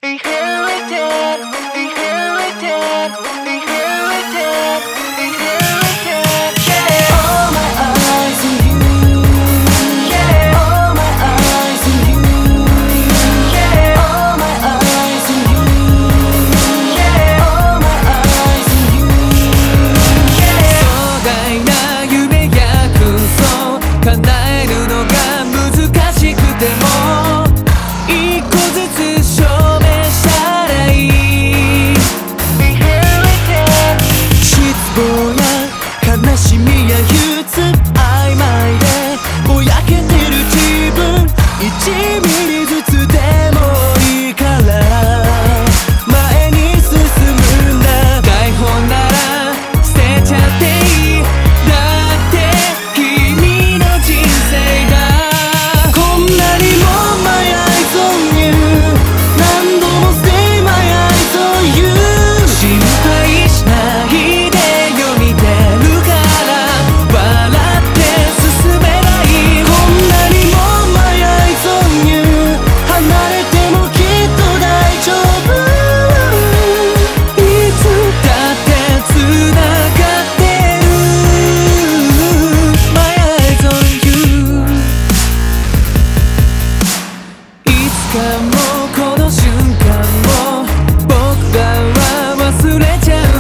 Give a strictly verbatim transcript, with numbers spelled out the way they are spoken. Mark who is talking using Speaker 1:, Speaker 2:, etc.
Speaker 1: Inherited, inherited, inherited, inherited. Yeah. All my eyes on you. Yeah. All my eyes on you. Yeah. All my eyes on you. Yeah. All my eyes on you. Yeah.
Speaker 2: 壮大な夢や空想叶えるのが難しくても一個ずつ証明したらいい。
Speaker 1: Inherited.
Speaker 2: 失望や悲しみや憂鬱曖昧でぼやけてる自分いちミリずつでもいいから前に進むんだ。台本なら捨てちゃっていい。だって君の人生だ。こんなにも My eyes on you 何度も Say my eyes on you 心配しないでよ見てるから笑って進めばいい。こんなにも My eyes on you 離れてもきっと大丈夫。いつだってつながってる My eyes on you いつかもうこの瞬間も僕らは忘れちゃう